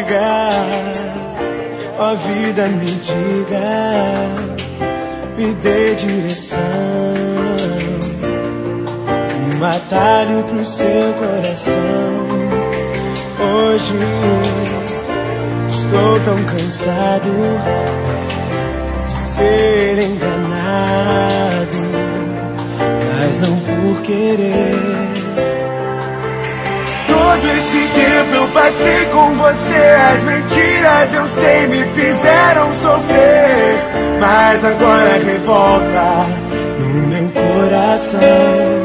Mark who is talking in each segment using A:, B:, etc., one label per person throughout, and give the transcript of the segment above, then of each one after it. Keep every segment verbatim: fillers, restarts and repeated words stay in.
A: diga, ó vida me diga, me dê direção, um atalho pro seu coração. Hoje estou tão cansado de ser enganado, mas não por querer. Todo esse tempo eu passei com você, as mentiras eu sei me fizeram sofrer, mas agora a revolta no meu coração.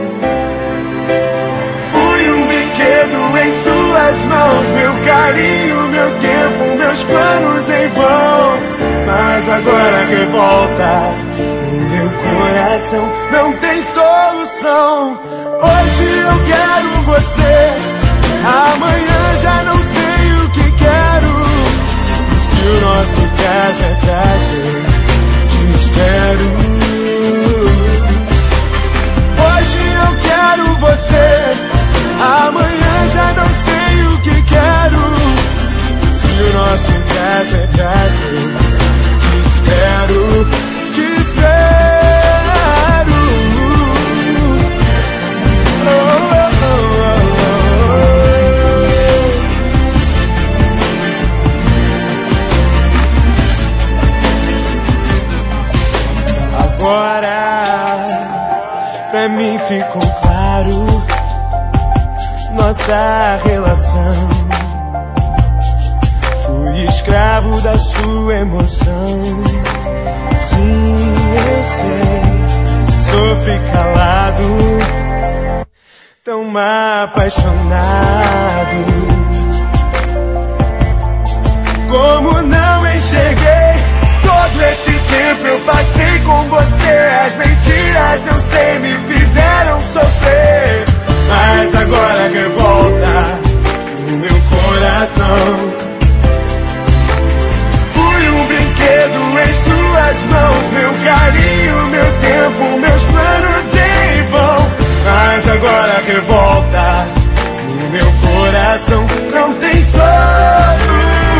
A: Fui um brinquedo em suas mãos, meu carinho, meu tempo, meus planos em vão, mas agora a revolta no meu coração não tem solução. Hoje eu quero você, amanhã já não sei o que quero. Se o nosso caso é prazer, te espero. Hoje eu quero você, amanhã já não sei o que quero. Se o nosso caso é prazer, te espero, te espero. Oh, oh, oh, oh. Agora pra mim ficou claro nossa relação. Fui escravo da sua emoção. Sim, eu sei, sofri calado, tão apaixonado. Como não enxerguei todo esse tempo eu passei com você, as mentiras eu sei me fizeram sofrer, mas agora revolta no meu coração. Fui um brinquedo em suas mãos, meu carinho, meu tempo, meus planos em vão, mas agora revolta no meu coração não tem solução.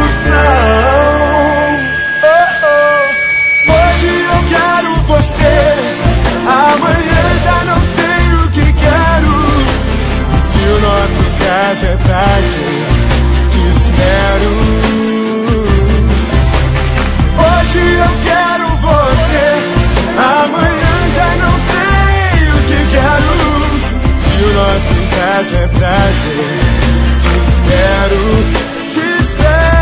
A: Amanhã já não sei o que quero. Se o nosso caso é prazer, te espero. Hoje eu quero você, amanhã já não sei o que quero. Se o nosso caso é prazer, te espero, te espero.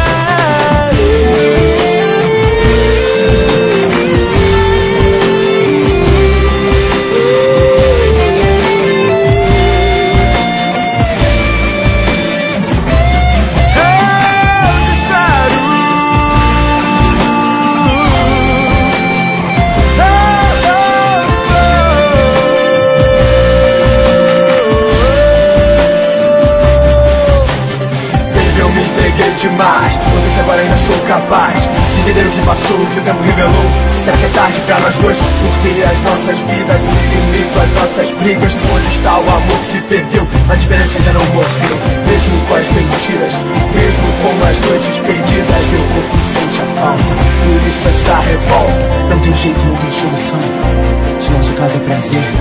A: Demais, não sei se agora ainda sou capaz de entender o que passou, o que o tempo revelou. Será que é tarde pra nós dois? Porque as nossas vidas se limitam às nossas brigas. Onde está o amor que se perdeu? A diferença ainda não morreu. Mesmo com as mentiras, mesmo com as noites perdidas, meu corpo sente a falta. Por isso essa revolta não tem jeito, não tem solução. Se nosso caso é prazer,